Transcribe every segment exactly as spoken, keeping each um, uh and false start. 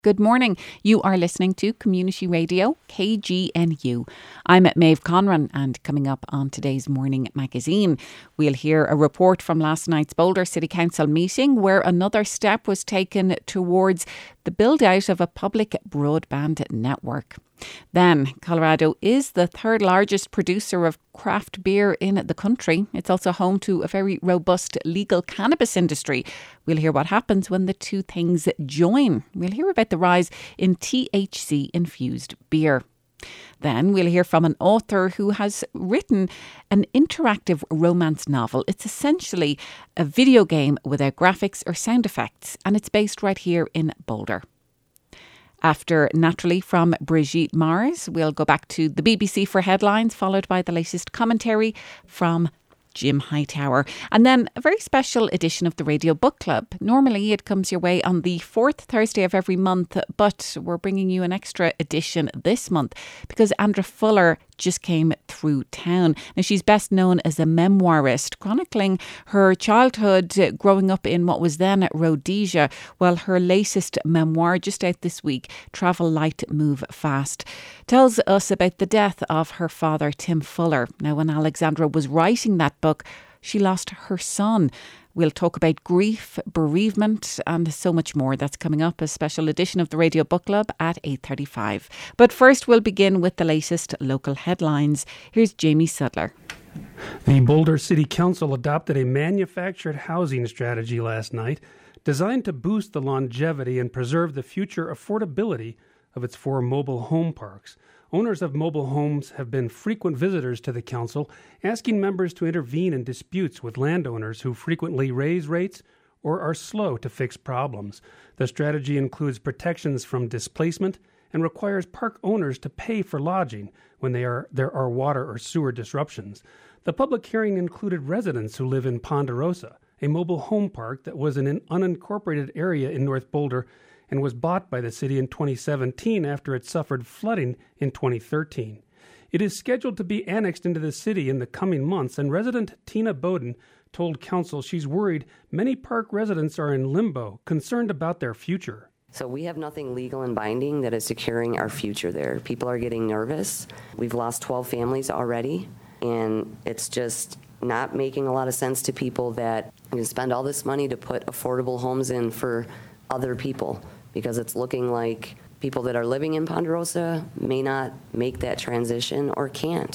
Good morning. You are listening to Community Radio, K G N U. I'm Maeve Conran, and coming up on today's Morning Magazine, we'll hear a report from last night's Boulder City Council meeting where another step was taken towards the build-out of a public broadband network. Then, Colorado is the third largest producer of craft beer in the country. It's also home to a very robust legal cannabis industry. We'll hear what happens when the two things join. We'll hear about the rise in T H C-infused beer. Then we'll hear from an author who has written an interactive romance novel. It's essentially a video game without graphics or sound effects, and it's based right here in Boulder. After Naturally from Brigitte Mars, we'll go back to the B B C for headlines, followed by the latest commentary from Jim Hightower. And then a very special edition of the Radio Book Club. Normally it comes your way on the fourth Thursday of every month, but we're bringing you an extra edition this month because Andra Fuller just came through town. Now, she's best known as a memoirist, chronicling her childhood growing up in what was then Rhodesia, while her latest memoir, just out this week, Travel Light, Move Fast, tells us about the death of her father, Tim Fuller. Now, when Alexandra was writing that book, she lost her son. We'll talk about grief, bereavement and so much more. That's coming up, a special edition of the Radio Book Club at eight thirty-five. But first we'll begin with the latest local headlines. Here's Jamie Sudler. The Boulder City Council adopted a manufactured housing strategy last night designed to boost the longevity and preserve the future affordability of its four mobile home parks. Owners of mobile homes have been frequent visitors to the council, asking members to intervene in disputes with landowners who frequently raise rates or are slow to fix problems. The strategy includes protections from displacement and requires park owners to pay for lodging when they are, there are water or sewer disruptions. The public hearing included residents who live in Ponderosa, a mobile home park that was in an unincorporated area in North Boulder and was bought by the city in twenty seventeen after it suffered flooding in twenty thirteen. It is scheduled to be annexed into the city in the coming months, and resident Tina Bowden told council she's worried many park residents are in limbo, concerned about their future. So we have nothing legal and binding that is securing our future there. People are getting nervous. We've lost twelve families already, and it's just not making a lot of sense to people that you spend all this money to put affordable homes in for other people, because it's looking like people that are living in Ponderosa may not make that transition or can't.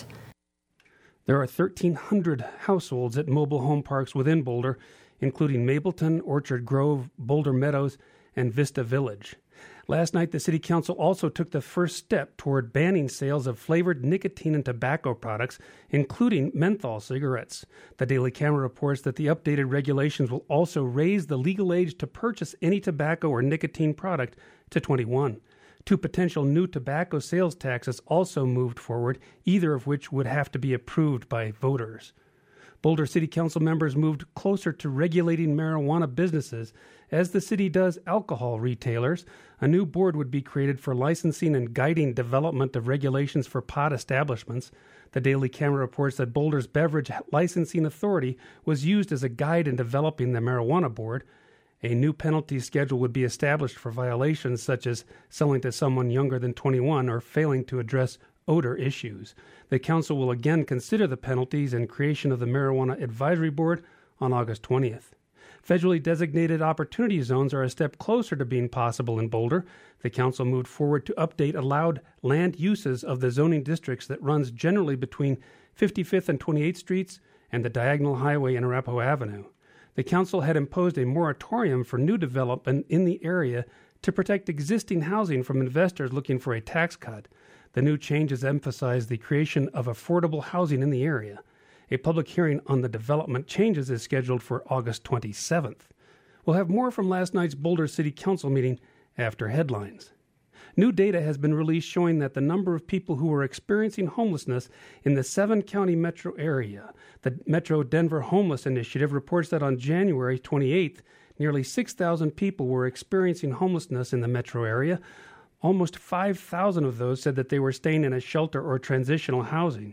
There are thirteen hundred households at mobile home parks within Boulder, including Mapleton, Orchard Grove, Boulder Meadows, and Vista Village. Last night, the City Council also took the first step toward banning sales of flavored nicotine and tobacco products, including menthol cigarettes. The Daily Camera reports that the updated regulations will also raise the legal age to purchase any tobacco or nicotine product to twenty-one. Two potential new tobacco sales taxes also moved forward, either of which would have to be approved by voters. Boulder City Council members moved closer to regulating marijuana businesses as the city does alcohol retailers. A new board would be created for licensing and guiding development of regulations for pot establishments. The Daily Camera reports that Boulder's Beverage Licensing Authority was used as a guide in developing the marijuana board. A new penalty schedule would be established for violations such as selling to someone younger than twenty-one or failing to address odor issues. The council will again consider the penalties and creation of the Marijuana Advisory Board on August twentieth. Federally designated opportunity zones are a step closer to being possible in Boulder. The council moved forward to update allowed land uses of the zoning districts that runs generally between fifty-fifth and twenty-eighth Streets and the Diagonal Highway and Arapahoe Avenue. The council had imposed a moratorium for new development in the area to protect existing housing from investors looking for a tax cut. The new changes emphasize the creation of affordable housing in the area. A public hearing on the development changes is scheduled for August twenty-seventh. We'll have more from last night's Boulder City Council meeting after headlines. New data has been released showing that the number of people who are experiencing homelessness in the seven-county metro area. The Metro Denver Homeless Initiative reports that on January twenty-eighth, nearly six thousand people were experiencing homelessness in the metro area. Almost five thousand of those said that they were staying in a shelter or transitional housing.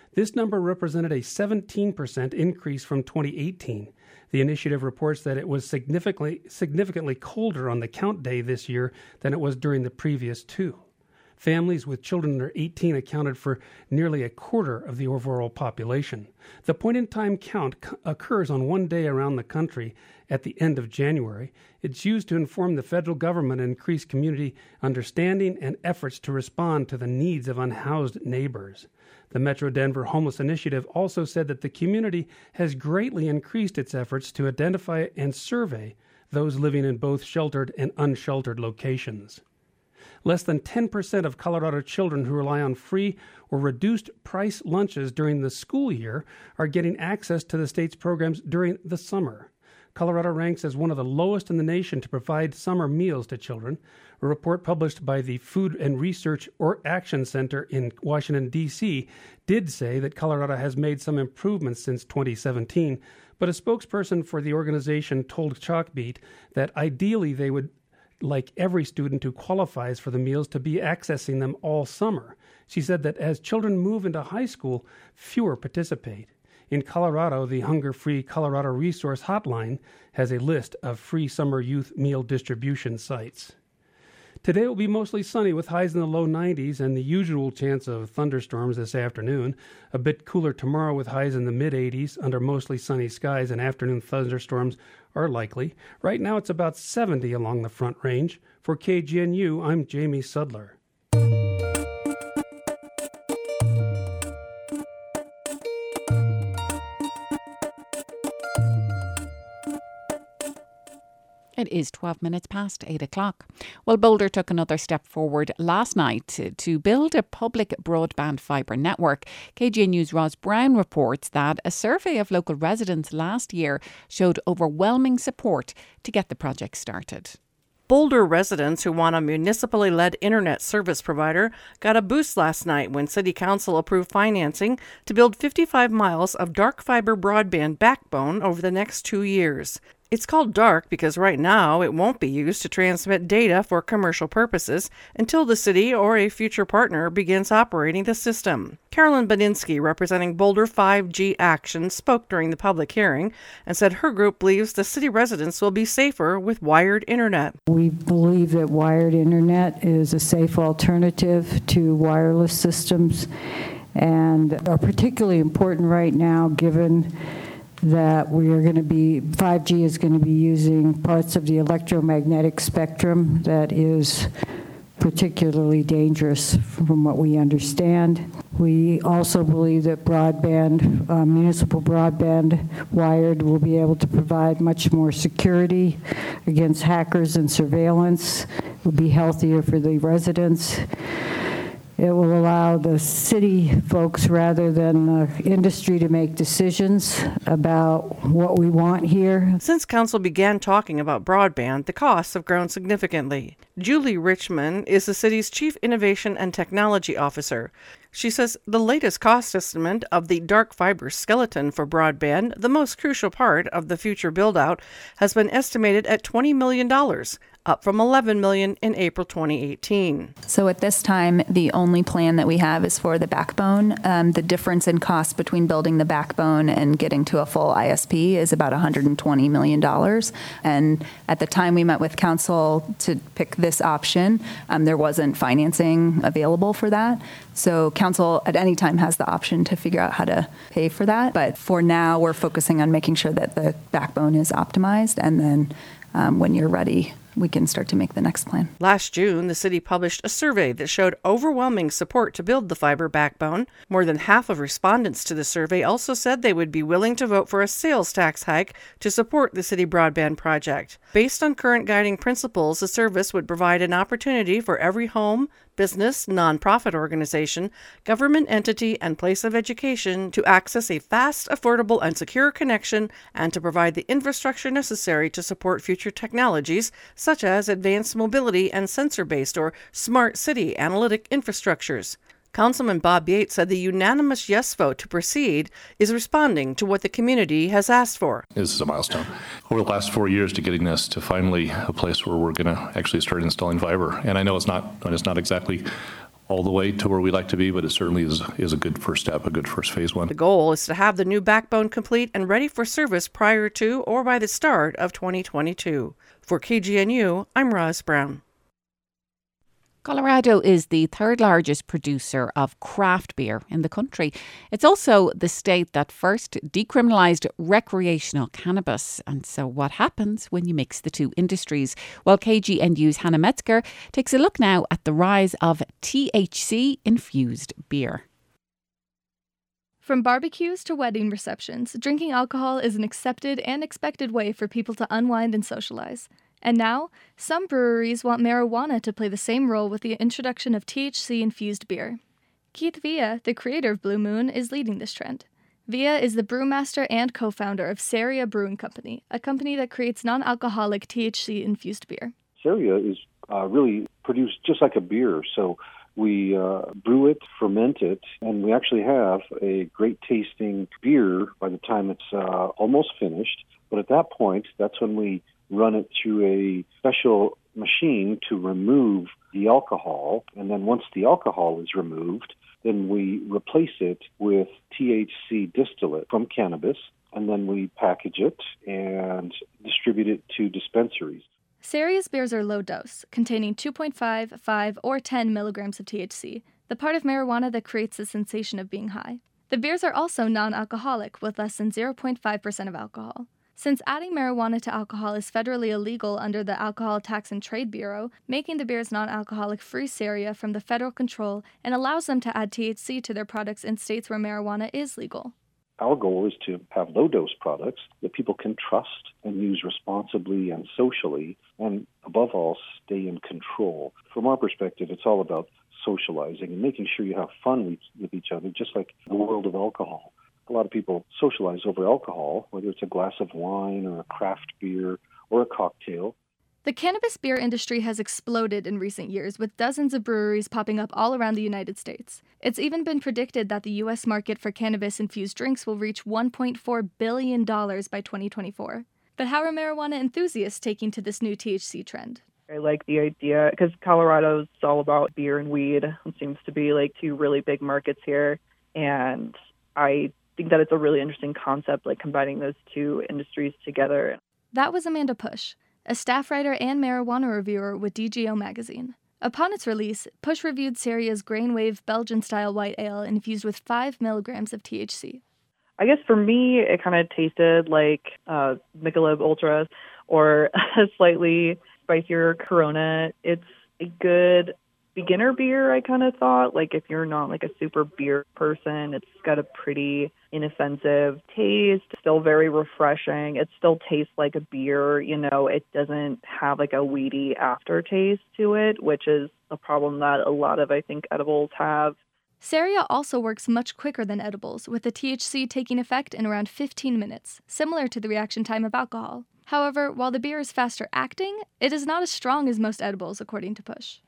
This number represented a seventeen percent increase from twenty eighteen. The initiative reports that it was significantly significantly colder on the count day this year than it was during the previous two. Families with children under eighteen accounted for nearly a quarter of the overall population. The point-in-time count c- occurs on one day around the country at the end of January. It's used to inform the federal government and increase community understanding and efforts to respond to the needs of unhoused neighbors. The Metro Denver Homeless Initiative also said that the community has greatly increased its efforts to identify and survey those living in both sheltered and unsheltered locations. Less than ten percent of Colorado children who rely on free or reduced price lunches during the school year are getting access to the state's programs during the summer. Colorado ranks as one of the lowest in the nation to provide summer meals to children. A report published by the Food and Research or Action Center in Washington, D C did say that Colorado has made some improvements since twenty seventeen, but a spokesperson for the organization told Chalkbeat that ideally they would like every student who qualifies for the meals to be accessing them all summer. She said that as children move into high school, fewer participate. In Colorado, the Hunger Free Colorado Resource Hotline has a list of free summer youth meal distribution sites. Today will be mostly sunny with highs in the low nineties and the usual chance of thunderstorms this afternoon. A bit cooler tomorrow with highs in the mid-eighties under mostly sunny skies, and afternoon thunderstorms are likely. Right now it's about seventy along the Front Range. For K G N U, I'm Jamie Sudler. It is twelve minutes past eight o'clock. Well, Boulder took another step forward last night to, to build a public broadband fibre network. K G N U's Roz Brown reports that a survey of local residents last year showed overwhelming support to get the project started. Boulder residents who want a municipally led internet service provider got a boost last night when City Council approved financing to build fifty-five miles of dark fiber broadband backbone over the next two years. It's called dark because right now it won't be used to transmit data for commercial purposes until the city or a future partner begins operating the system. Carolyn Baninsky, representing Boulder five G Action, spoke during the public hearing and said her group believes the city residents will be safer with wired internet. We believe that wired internet is a safe alternative to wireless systems and are particularly important right now given that we are going to be, five G is going to be using parts of the electromagnetic spectrum that is particularly dangerous from what we understand. We also believe that broadband, uh, municipal broadband wired will be able to provide much more security against hackers and surveillance. It will be healthier for the residents. It will allow the city folks rather than the industry to make decisions about what we want here. Since council began talking about broadband, the costs have grown significantly. Julie Richmond is the city's Chief Innovation and Technology Officer. She says the latest cost estimate of the dark fiber skeleton for broadband, the most crucial part of the future build-out, has been estimated at twenty million dollars, up from eleven million dollars in April twenty eighteen. So at this time, the only plan that we have is for the backbone. Um, the difference in cost between building the backbone and getting to a full I S P is about one hundred twenty million dollars. And at the time we met with council to pick this option, um, there wasn't financing available for that. So council at any time has the option to figure out how to pay for that. But for now, we're focusing on making sure that the backbone is optimized. And then um, when you're ready, we can start to make the next plan. Last June, the city published a survey that showed overwhelming support to build the fiber backbone. More than half of respondents to the survey also said they would be willing to vote for a sales tax hike to support the city broadband project. Based on current guiding principles, the service would provide an opportunity for every home, business, nonprofit organization, government entity, and place of education to access a fast, affordable, and secure connection and to provide the infrastructure necessary to support future technologies such as advanced mobility and sensor-based or smart city analytic infrastructures. Councilman Bob Yates said the unanimous yes vote to proceed is responding to what the community has asked for. This is a milestone. Over the last four years to getting this to finally a place where we're going to actually start installing fiber. And I know it's not it's not exactly all the way to where we like to be, but it certainly is, is a good first step, a good first phase one. The goal is to have the new backbone complete and ready for service prior to or by the start of twenty twenty-two. For K G N U, I'm Roz Brown. Colorado is the third largest producer of craft beer in the country. It's also the state that first decriminalised recreational cannabis. And so what happens when you mix the two industries? Well, K G N U's Hannah Metzger takes a look now at the rise of T H C-infused beer. From barbecues to wedding receptions, drinking alcohol is an accepted and expected way for people to unwind and socialize. And now, some breweries want marijuana to play the same role with the introduction of T H C-infused beer. Keith Villa, the creator of Blue Moon, is leading this trend. Villa is the brewmaster and co-founder of Saria Brewing Company, a company that creates non-alcoholic T H C-infused beer. Saria is uh, really produced just like a beer, so we uh, brew it, ferment it, and we actually have a great-tasting beer by the time it's uh, almost finished. But at that point, that's when we run it through a special machine to remove the alcohol. And then once the alcohol is removed, then we replace it with T H C distillate from cannabis, and then we package it and distribute it to dispensaries. Saria's beers are low dose, containing two point five, five, or ten milligrams of T H C, the part of marijuana that creates the sensation of being high. The beers are also non-alcoholic, with less than zero point five percent of alcohol. Since adding marijuana to alcohol is federally illegal under the Alcohol Tax and Trade Bureau, making the beers non-alcoholic frees Saria from the federal control and allows them to add T H C to their products in states where marijuana is legal. Our goal is to have low-dose products that people can trust and use responsibly and socially, and above all, stay in control. From our perspective, it's all about socializing and making sure you have fun with each other, just like the world of alcohol. A lot of people socialize over alcohol, whether it's a glass of wine or a craft beer or a cocktail. The cannabis beer industry has exploded in recent years, with dozens of breweries popping up all around the United States. It's even been predicted that the U S market for cannabis-infused drinks will reach one point four billion dollars by twenty twenty-four. But how are marijuana enthusiasts taking to this new T H C trend? I like the idea, because Colorado's all about beer and weed. It seems to be like two really big markets here, and I think that it's a really interesting concept, like combining those two industries together. That was Amanda Push, a staff writer and marijuana reviewer with D G O magazine. Upon its release, Push reviewed Saria's Grainwave Belgian-style white ale infused with five milligrams of T H C. I guess for me, it kind of tasted like uh, Michelob Ultra or a slightly spicier Corona. It's a good beginner beer, I kind of thought. Like, if you're not like a super beer person, it's got a pretty inoffensive taste, still very refreshing. It still tastes like a beer, you know, it doesn't have like a weedy aftertaste to it, which is a problem that a lot of, I think, edibles have. Saria also works much quicker than edibles, with the T H C taking effect in around fifteen minutes, similar to the reaction time of alcohol. However, while the beer is faster acting, it is not as strong as most edibles, according to Push.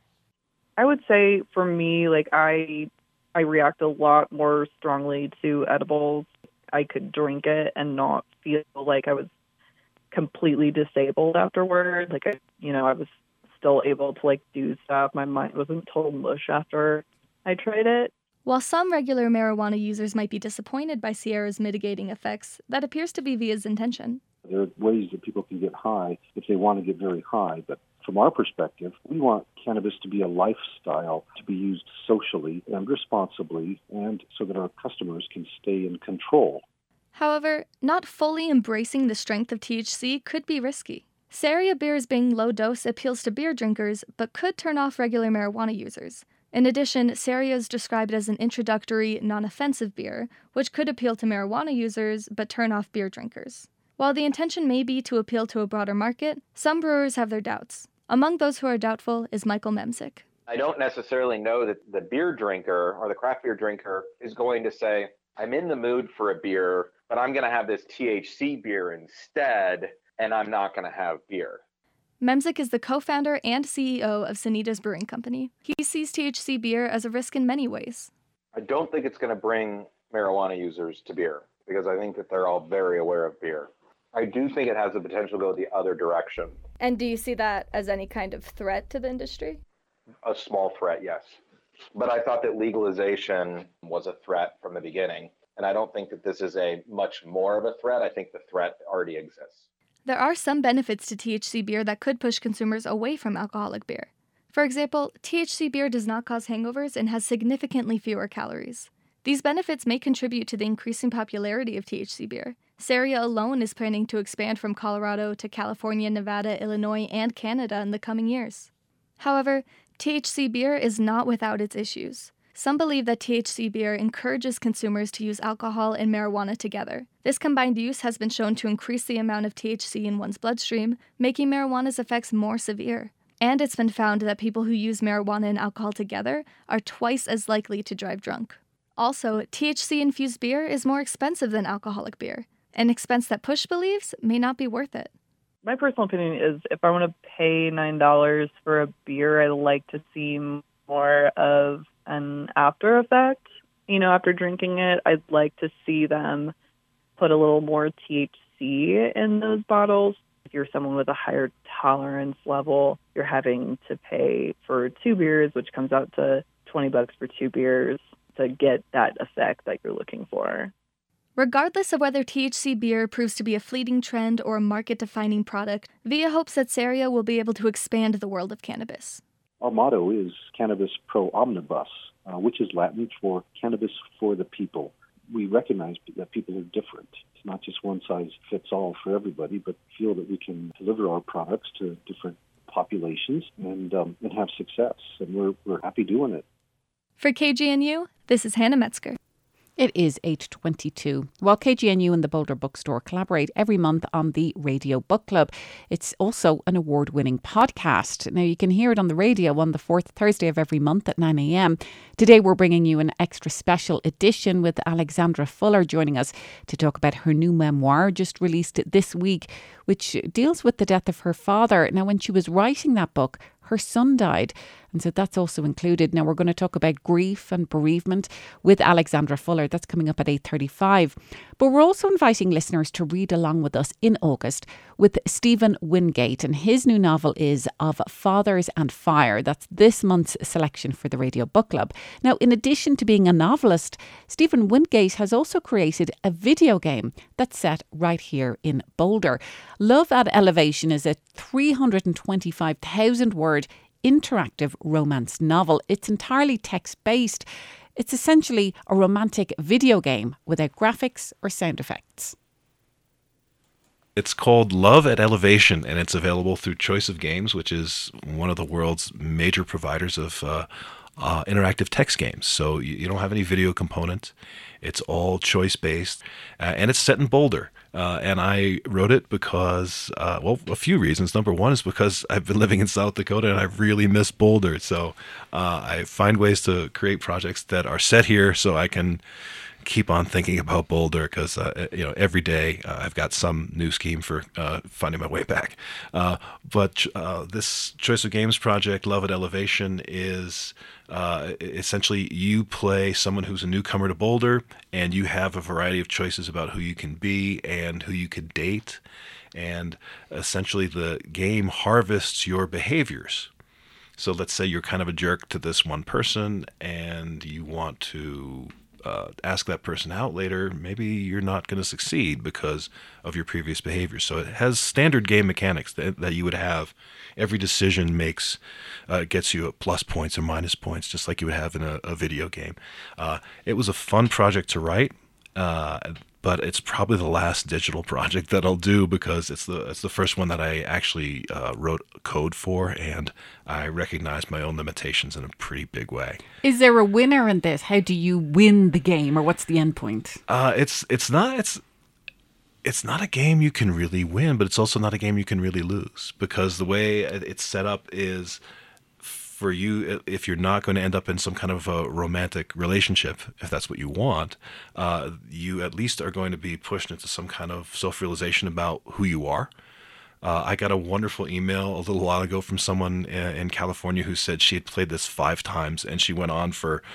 I would say for me, like I I react a lot more strongly to edibles. I could drink it and not feel like I was completely disabled afterward. Like, I, you know, I was still able to like do stuff. My mind wasn't total mush after I tried it. While some regular marijuana users might be disappointed by Sierra's mitigating effects, that appears to be Villa's intention. There are ways that people can get high if they want to get very high, but from our perspective, we want cannabis to be a lifestyle, to be used socially and responsibly, and so that our customers can stay in control. However, not fully embracing the strength of T H C could be risky. Saria beers being low dose appeals to beer drinkers, but could turn off regular marijuana users. In addition, Saria is described as an introductory, non-offensive beer, which could appeal to marijuana users, but turn off beer drinkers. While the intention may be to appeal to a broader market, some brewers have their doubts. Among those who are doubtful is Michael Memsick. I don't necessarily know that the beer drinker or the craft beer drinker is going to say, I'm in the mood for a beer, but I'm going to have this T H C beer instead, and I'm not going to have beer. Memsick is the co-founder and C E O of Sanitas Brewing Company. He sees T H C beer as a risk in many ways. I don't think it's going to bring marijuana users to beer, because I think that they're all very aware of beer. I do think it has the potential to go the other direction. And do you see that as any kind of threat to the industry? A small threat, yes. But I thought that legalization was a threat from the beginning. And I don't think that this is a much more of a threat. I think the threat already exists. There are some benefits to T H C beer that could push consumers away from alcoholic beer. For example, T H C beer does not cause hangovers and has significantly fewer calories. These benefits may contribute to the increasing popularity of T H C beer. Saria alone is planning to expand from Colorado to California, Nevada, Illinois, and Canada in the coming years. However, T H C beer is not without its issues. Some believe that T H C beer encourages consumers to use alcohol and marijuana together. This combined use has been shown to increase the amount of T H C in one's bloodstream, making marijuana's effects more severe. And it's been found that people who use marijuana and alcohol together are twice as likely to drive drunk. Also, T H C-infused beer is more expensive than alcoholic beer, an expense that Push believes may not be worth it. My personal opinion is if I want to pay nine dollars for a beer, I like to see more of an after effect. You know, after drinking it, I'd like to see them put a little more T H C in those bottles. If you're someone with a higher tolerance level, you're having to pay for two beers, which comes out to twenty bucks for two beers to get that effect that you're looking for. Regardless of whether T H C beer proves to be a fleeting trend or a market-defining product, Via hopes that Saria will be able to expand the world of cannabis. Our motto is Cannabis Pro Omnibus, uh, which is Latin for cannabis for the people. We recognize that people are different. It's not just one size fits all for everybody, but feel that we can deliver our products to different populations and um, and have success. And we're we're happy doing it. For K G N U, this is Hannah Metzger. It is eight twenty-two. While K G N U and the Boulder Bookstore collaborate every month on the Radio Book Club, it's also an award-winning podcast. Now, you can hear it on the radio on the fourth Thursday of every month at nine a.m. Today, we're bringing you an extra special edition with Alexandra Fuller joining us to talk about her new memoir just released this week, which deals with the death of her father. Now, when she was writing that book, her son died. And so that's also included. Now we're going to talk about grief and bereavement with Alexandra Fuller. That's coming up at eight thirty-five. But we're also inviting listeners to read along with us in August with Stephen Wingate. And his new novel is Of Fathers and Fire. That's this month's selection for the Radio Book Club. Now, in addition to being a novelist, Stephen Wingate has also created a video game that's set right here in Boulder. Love at Elevation is a three hundred twenty-five thousand word interactive romance novel. It's entirely text-based. It's essentially a romantic video game without graphics or sound effects. It's called Love at Elevation, and it's available through Choice of Games, which is one of the world's major providers of uh, uh, interactive text games. So you, you don't have any video component. It's all choice-based, uh, and it's set in Boulder. Uh, and I wrote it because, uh, well, a few reasons. Number one is because I've been living in South Dakota and I really miss Boulder. So uh, I find ways to create projects that are set here so I can keep on thinking about Boulder because, uh, you know, every day uh, I've got some new scheme for uh, finding my way back. Uh, but uh, this Choice of Games project, Love at Elevation, is uh, essentially you play someone who's a newcomer to Boulder and you have a variety of choices about who you can be and who you could date. And essentially the game harvests your behaviors. So let's say you're kind of a jerk to this one person and you want to Uh, ask that person out later, maybe you're not going to succeed because of your previous behavior. So it has standard game mechanics that, that you would have. Every decision makes uh, gets you plus points or minus points, just like you would have in a, a video game. Uh, it was a fun project to write, uh, but it's probably the last digital project that I'll do because it's the it's the first one that I actually uh, wrote code for, and I recognize my own limitations in a pretty big way. Is there a winner in this? How do you win the game, or what's the end point? Uh, it's it's not it's it's not a game you can really win, but it's also not a game you can really lose because the way it's set up is, for you, if you're not going to end up in some kind of a romantic relationship, if that's what you want, uh, you at least are going to be pushed into some kind of self-realization about who you are. Uh, I got a wonderful email a little while ago from someone in California who said she had played this five times and she went on for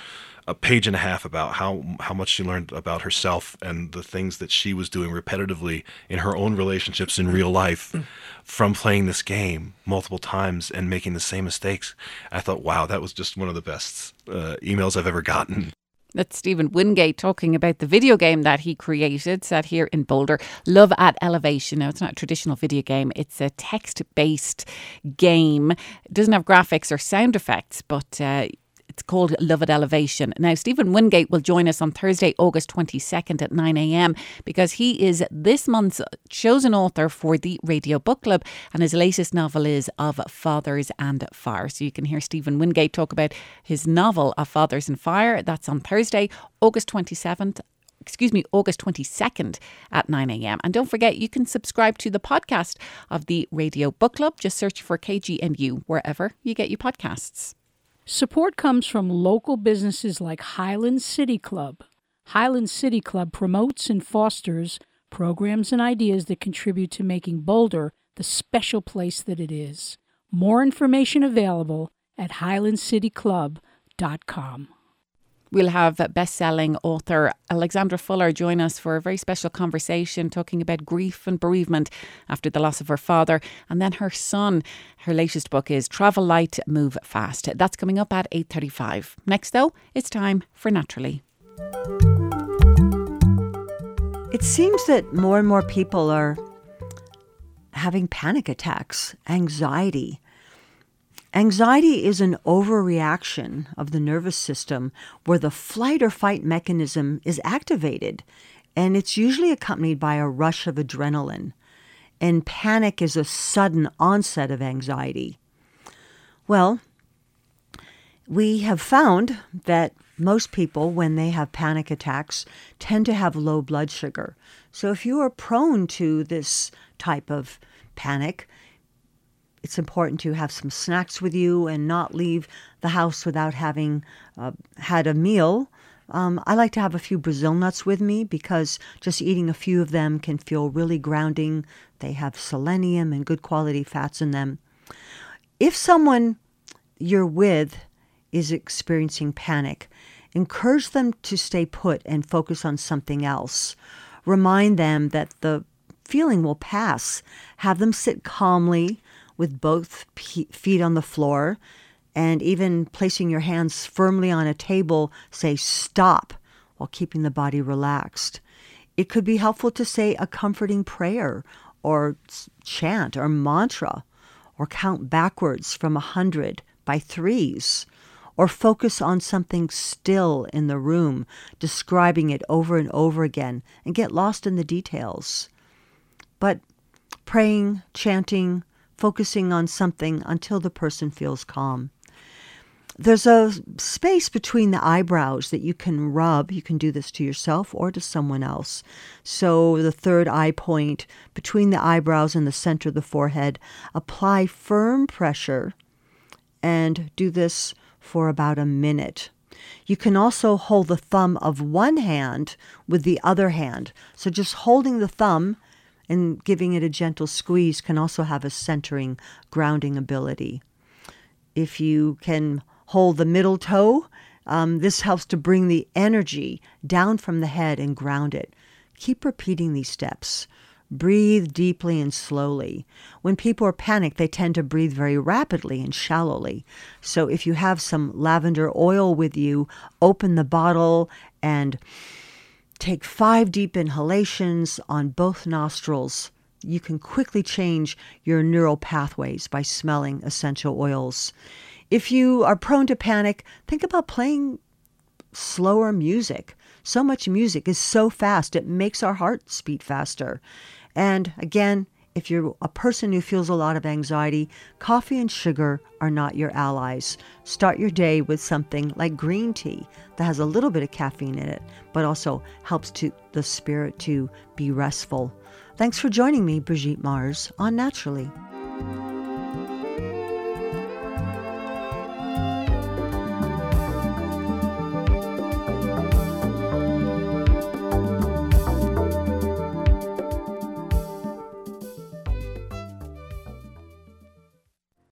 a page and a half about how how much she learned about herself and the things that she was doing repetitively in her own relationships in real life from playing this game multiple times and making the same mistakes. I thought, wow, that was just one of the best uh, emails I've ever gotten. That's Stephen Wingate talking about the video game that he created, set here in Boulder, Love at Elevation. Now, it's not a traditional video game. It's a text-based game. It doesn't have graphics or sound effects, but uh, it's called Love at Elevation. Now, Stephen Wingate will join us on Thursday, August twenty-second at nine a.m. because he is this month's chosen author for the Radio Book Club, and his latest novel is Of Fathers and Fire. So you can hear Stephen Wingate talk about his novel Of Fathers and Fire. That's on Thursday, August twenty-seventh. Excuse me, August twenty-second at nine a.m. And don't forget, you can subscribe to the podcast of the Radio Book Club. Just search for K G N U wherever you get your podcasts. Support comes from local businesses like Highland City Club. Highland City Club promotes and fosters programs and ideas that contribute to making Boulder the special place that it is. More information available at highland city club dot com. We'll have best-selling author Alexandra Fuller join us for a very special conversation talking about grief and bereavement after the loss of her father and then her son. Her latest book is Travel Light, Move Fast. That's coming up at eight thirty-five. Next, though, it's time for Naturally. It seems that more and more people are having panic attacks, anxiety. Anxiety is an overreaction of the nervous system where the flight or fight mechanism is activated, and it's usually accompanied by a rush of adrenaline. And panic is a sudden onset of anxiety. Well, we have found that most people, when they have panic attacks, tend to have low blood sugar. So if you are prone to this type of panic, it's important to have some snacks with you and not leave the house without having uh, had a meal. Um, I like to have a few Brazil nuts with me because just eating a few of them can feel really grounding. They have selenium and good quality fats in them. If someone you're with is experiencing panic, encourage them to stay put and focus on something else. Remind them that the feeling will pass. Have them sit calmly with both feet on the floor, and even placing your hands firmly on a table, say stop while keeping the body relaxed. It could be helpful to say a comforting prayer or chant or mantra, or count backwards from a hundred by threes, or focus on something still in the room, describing it over and over again, and get lost in the details. But praying, chanting, focusing on something until the person feels calm. There's a space between the eyebrows that you can rub. You can do this to yourself or to someone else. So the third eye point between the eyebrows and the center of the forehead, apply firm pressure and do this for about a minute. You can also hold the thumb of one hand with the other hand. So just holding the thumb and giving it a gentle squeeze can also have a centering, grounding ability. If you can hold the middle toe, um, this helps to bring the energy down from the head and ground it. Keep repeating these steps. Breathe deeply and slowly. When people are panicked, they tend to breathe very rapidly and shallowly. So if you have some lavender oil with you, open the bottle and take five deep inhalations on both nostrils. You can quickly change your neural pathways by smelling essential oils. If you are prone to panic, think about playing slower music. So much music is so fast, it makes our hearts beat faster. And again, if you're a person who feels a lot of anxiety, coffee and sugar are not your allies. Start your day with something like green tea that has a little bit of caffeine in it, but also helps to the spirit to be restful. Thanks for joining me, Brigitte Mars, on Naturally.